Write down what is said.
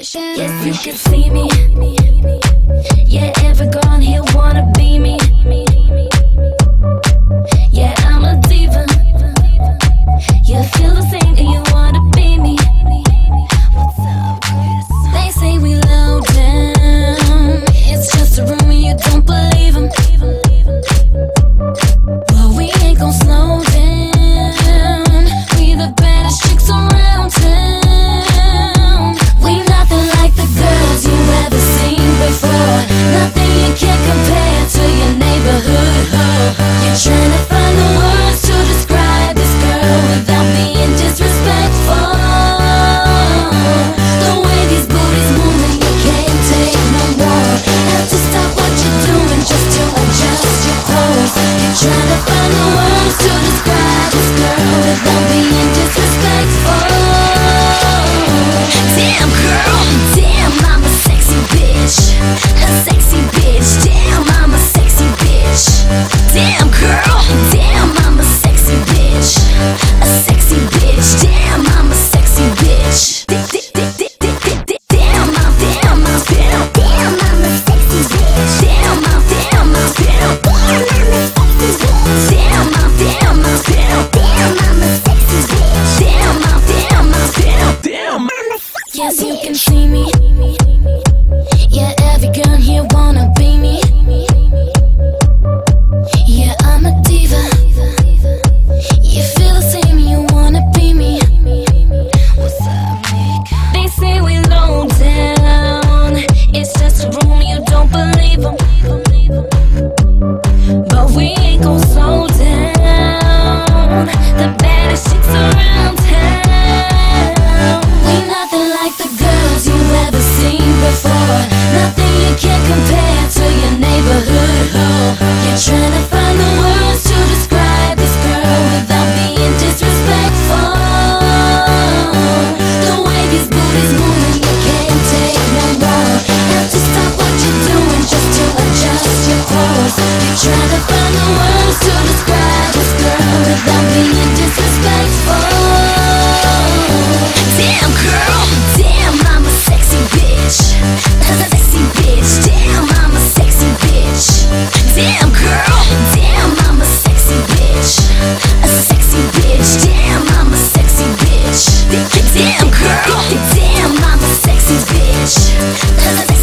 Yes, you can see me. Yeah, every girl in here wanna be me. Yeah, I'm a diva. You feel the same and you wanna be me. What's up, Chris? They say we low down. It's just a rumor, you don't believe them. But we ain't gon' slow down. We the baddest chicks around town. We nothing like the girls you ever seen before. Nothing you can compare to your neighborhood hoe. You're trying to find the words to describe this girl without being disrespectful. The way these booties moving, you can't take no more. Have to stop what you're doing just to adjust your pose. You're trying to find the words to describe this girl without being disrespectful. Damn girl, damn I'm a sexy bitch. A sexy bitch, damn I'm a sexy bitch. Damn girl, damn I'm a sexy bitch. A sexy bitch, damn I'm a sexy bitch. Damn I'm a sexy bitch. Damn I'm a sexy bitch. Yes, you can see me. Yeah, every girl here wanna be me. Yeah, I'm a diva. You feel the same, you wanna be me. What's up, Nick? They say we low down. It's just a rumor, you don't believe them. But we ain't gon' slow down. The baddest chicks around town. We nothing like the girls you've ever seen before. Nothing you can compare to your neighborhood hoe. You're trying to find the words to describe this girl without being disrespectful. The way these booties moving, you can't take no more. Have to stop what you're doing just to adjust your pose. You're trying to find the words to describe this girl without being disrespectful. Damn girl, damn I'm a sexy bitch. A sexy bitch, damn I'm a sexy bitch. Damn girl, damn I'm a sexy bitch. A sexy bitch, damn I'm a sexy bitch. Damn girl, damn I'm a sexy bitch.